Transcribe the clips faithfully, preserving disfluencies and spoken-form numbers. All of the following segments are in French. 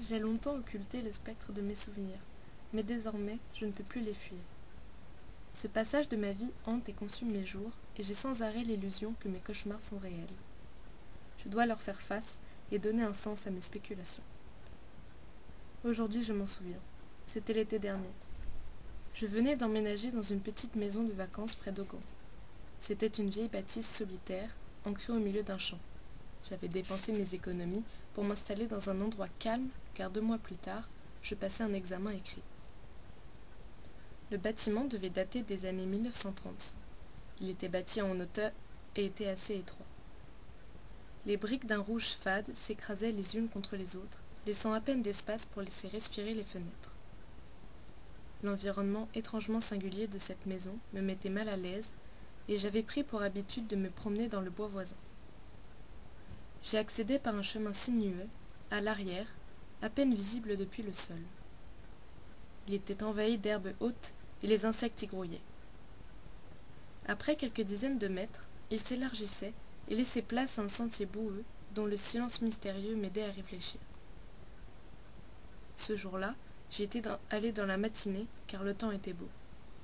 J'ai longtemps occulté le spectre de mes souvenirs, mais désormais je ne peux plus les fuir. Ce passage de ma vie hante et consume mes jours, et j'ai sans arrêt l'illusion que mes cauchemars sont réels. Je dois leur faire face et donner un sens à mes spéculations. Aujourd'hui je m'en souviens, c'était l'été dernier. Je venais d'emménager dans une petite maison de vacances près d'Augan. C'était une vieille bâtisse solitaire, ancrée au milieu d'un champ. J'avais dépensé mes économies pour m'installer dans un endroit calme, car deux mois plus tard, je passais un examen écrit. Le bâtiment devait dater des années mille neuf cent trente. Il était bâti en hauteur et était assez étroit. Les briques d'un rouge fade s'écrasaient les unes contre les autres, laissant à peine d'espace pour laisser respirer les fenêtres. L'environnement étrangement singulier de cette maison me mettait mal à l'aise, et j'avais pris pour habitude de me promener dans le bois voisin. J'y accédais par un chemin sinueux, à l'arrière, à peine visible depuis le sol. Il était envahi d'herbes hautes et les insectes y grouillaient. Après quelques dizaines de mètres, il s'élargissait et laissait place à un sentier boueux dont le silence mystérieux m'aidait à réfléchir. Ce jour-là, j'y étais allé dans la matinée car le temps était beau.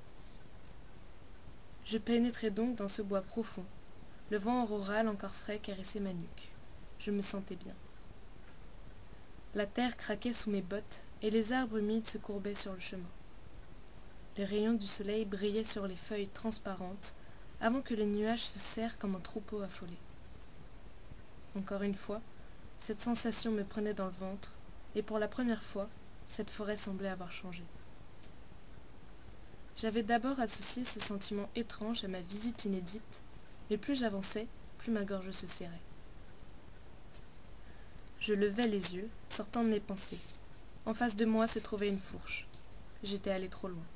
Je pénétrais donc dans ce bois profond. Le vent auroral encore frais caressait ma nuque. Je me sentais bien. La terre craquait sous mes bottes et les arbres humides se courbaient sur le chemin. Les rayons du soleil brillaient sur les feuilles transparentes avant que les nuages se serrent comme un troupeau affolé. Encore une fois, cette sensation me prenait dans le ventre et pour la première fois, cette forêt semblait avoir changé. J'avais d'abord associé ce sentiment étrange à ma visite inédite, mais plus j'avançais, plus ma gorge se serrait. Je levai les yeux, sortant de mes pensées. En face de moi se trouvait une fourche. J'étais allé trop loin.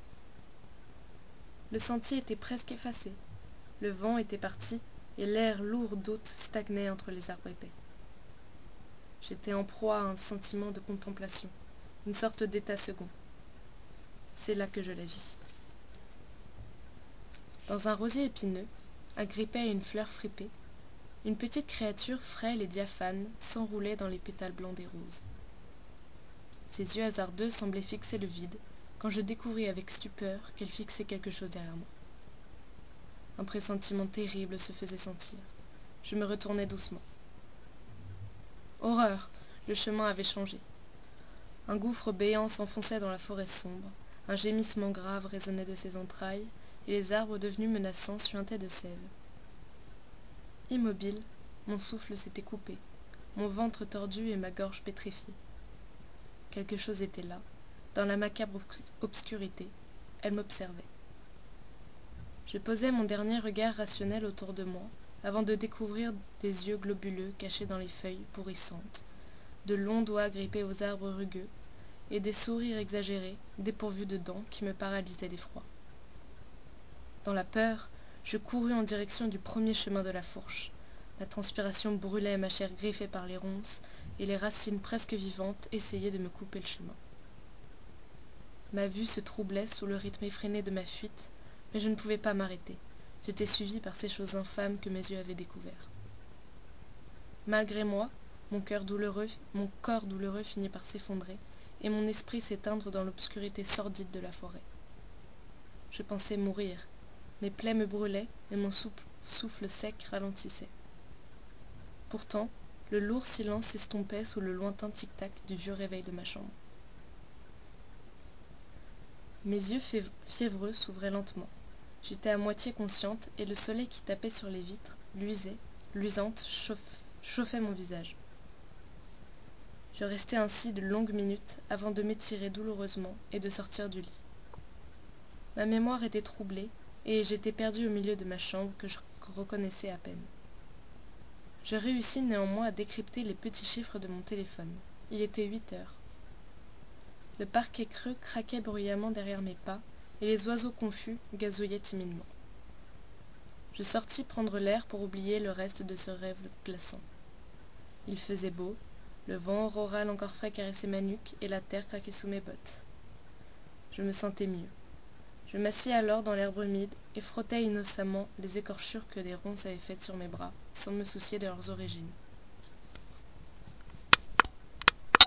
Le sentier était presque effacé. Le vent était parti et l'air lourd d'août stagnait entre les arbres épais. J'étais en proie à un sentiment de contemplation, une sorte d'état second. C'est là que je la vis. Dans un rosier épineux, agrippé à une fleur fripée, une petite créature frêle et diaphane s'enroulait dans les pétales blancs des roses. Ses yeux hasardeux semblaient fixer le vide, quand je découvris avec stupeur qu'elle fixait quelque chose derrière moi. Un pressentiment terrible se faisait sentir. Je me retournai doucement. Horreur! Le chemin avait changé. Un gouffre béant s'enfonçait dans la forêt sombre, un gémissement grave résonnait de ses entrailles, et les arbres devenus menaçants suintaient de sève. Immobile, mon souffle s'était coupé, mon ventre tordu et ma gorge pétrifiée. Quelque chose était là, dans la macabre obscurité, elle m'observait. Je posai mon dernier regard rationnel autour de moi, avant de découvrir des yeux globuleux cachés dans les feuilles pourrissantes, de longs doigts grippés aux arbres rugueux, et des sourires exagérés, dépourvus de dents, qui me paralysaient d'effroi. Dans la peur, je courus en direction du premier chemin de la fourche. La transpiration brûlait ma chair griffée par les ronces, et les racines presque vivantes essayaient de me couper le chemin. Ma vue se troublait sous le rythme effréné de ma fuite, mais je ne pouvais pas m'arrêter. J'étais suivie par ces choses infâmes que mes yeux avaient découvertes. Malgré moi, mon cœur douloureux, mon corps douloureux finit par s'effondrer, et mon esprit s'éteindre dans l'obscurité sordide de la forêt. Je pensais mourir. Mes plaies me brûlaient, et mon souffle sec ralentissait. Pourtant, le lourd silence s'estompait sous le lointain tic-tac du vieux réveil de ma chambre. Mes yeux fiévreux s'ouvraient lentement. J'étais à moitié consciente, et le soleil qui tapait sur les vitres, luisait, luisante, chauffe, chauffait mon visage. Je restai ainsi de longues minutes avant de m'étirer douloureusement et de sortir du lit. Ma mémoire était troublée, et j'étais perdue au milieu de ma chambre que je reconnaissais à peine. Je réussis néanmoins à décrypter les petits chiffres de mon téléphone. Il était huit heures. Le parquet creux craquait bruyamment derrière mes pas, et les oiseaux confus gazouillaient timidement. Je sortis prendre l'air pour oublier le reste de ce rêve glaçant. Il faisait beau, le vent auroral encore frais caressait ma nuque, et la terre craquait sous mes bottes. Je me sentais mieux. Je m'assis alors dans l'herbe humide et frottais innocemment les écorchures que des ronces avaient faites sur mes bras, sans me soucier de leurs origines.